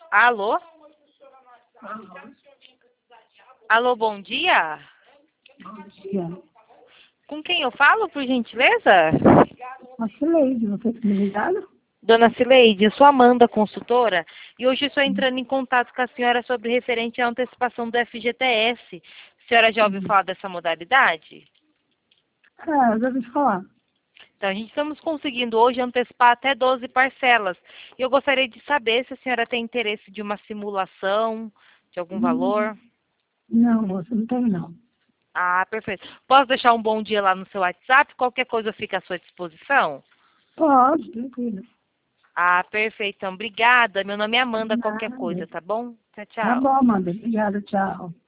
Alô? Alô, Alô, bom dia? bom dia. Com quem eu falo, por gentileza? A Cileide, você tá me ligado? Dona Cileide, eu sou Amanda, consultora, e hoje estou entrando em contato com a senhora sobre referente à antecipação do FGTS. A senhora já ouviu falar dessa modalidade? Eu já ouvi falar. Então, a gente estamos conseguindo hoje antecipar até 12 parcelas. E eu gostaria de saber se a senhora tem interesse de uma simulação, de algum Hum, valor. Não, moça, não tem não. Ah, perfeito. Posso deixar um bom dia lá no seu WhatsApp? Qualquer coisa fica à sua disposição? Pode, tranquilo. Ah, perfeito. Então, obrigada. Meu nome é Amanda, qualquer Nada. coisa, tá bom? Tchau, Tá tchau. bom, Amanda. Obrigada, tchau.